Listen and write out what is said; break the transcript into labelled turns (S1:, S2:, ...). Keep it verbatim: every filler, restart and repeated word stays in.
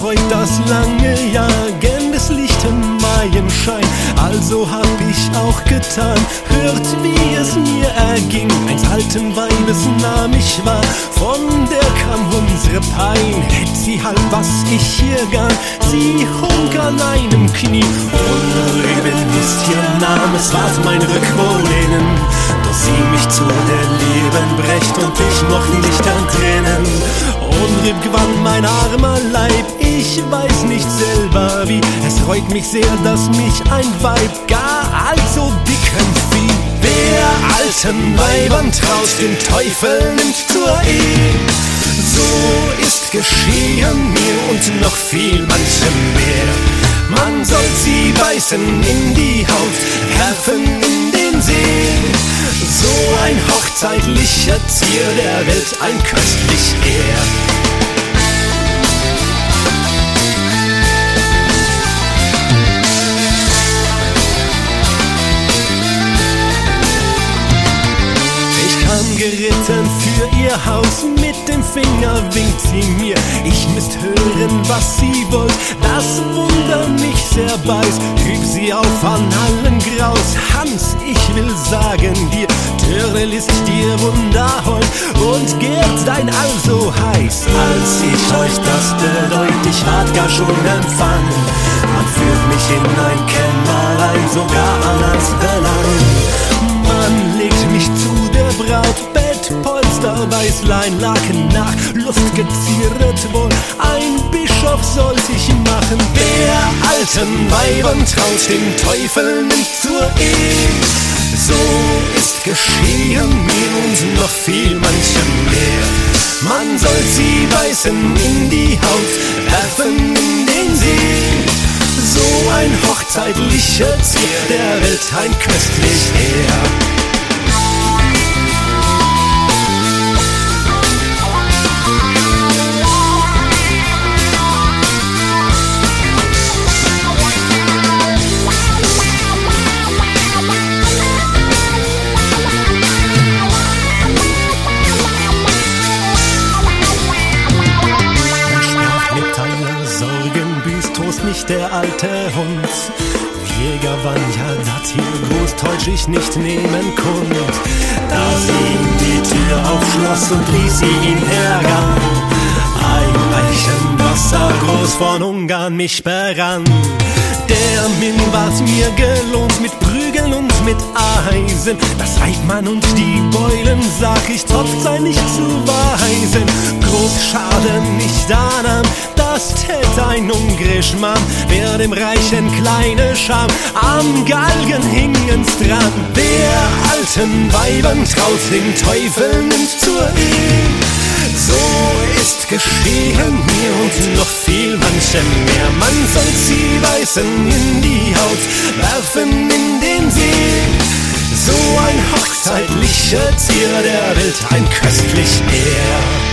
S1: heut das lange jagendes Licht im Maienschein. Also hab ich auch getan, hört wie es mir erging. Eins alten Weibes nahm ich wahr, von der kam unsere Pein. Hätt sie halt was ich hier gern, sie hunk an einem Knie. Unrüben ist ihr Name, es war's mein Rückwohnen. Doch sie mich zu der Leben brecht und ich noch nicht an Tränen. Unrüb gewann mein armer Leib, ich weiß nicht selber wie. Es reut mich sehr, dass mich ein Weib gar allzu dicken Vieh. Wer alten Weibern traut, den Teufel nimmt zur Ehe. So ist geschehen mir und noch viel manchem mehr. Man soll sie beißen in die Haut, werfen in den See. So ein hochzeitlicher Zier der Welt, ein köstlich Ehr. Geritten für ihr Haus, mit dem Finger winkt sie mir. Ich müsst hören, was sie wollt, das Wunder mich sehr beißt. Trüb sie auf an allen Graus, Hans, ich will sagen dir, Törel ist dir wunderhold und Gerd dein also heiß. Als ich euch das bedeut, ich ward gar schon empfangen. Man führt mich in ein Kämmerlein, sogar an als Belang. Man legt mich zu der Braut, Bettpolster, Weißlein, Laken nach, Luft gezieret wohl, ein Bischof soll sich machen. Wer alten Weibern traut, den Teufel nimmt zur Ehe. So ist geschehen mir und noch viel manchem mehr. Man soll sie beißen in die Haut, werfen in den See. So ein hochzeitlicher Zier der Welt, ein köstlich Ehr. Nicht der alte Hund. Jäger wann ja dat hier groß täusch ich nicht nehmen kund. Da sie ihm die Tür aufschloss und ließ sie ihn hergang. Ein Eichenwasser groß von Ungarn mich berann. Der Min war's mir gelohnt mit Prügeln und mit Eisen. Das Reitmann und die Beulen, sag ich, trotz sei nicht zu weisen. Groß Schaden nicht annahm, das tät ein ungrisch Mann. Wer dem Reichen kleine Scham am Galgen hingen's dran. Wer alten Weibern traut, den Teufel nimmt zur Ehe. So ist geschehen mir und noch viel manchem mehr. Man soll sie beißen in die Haut, werfen in den See. So ein hochzeitlicher Zier der Welt, ein köstlich Ehr.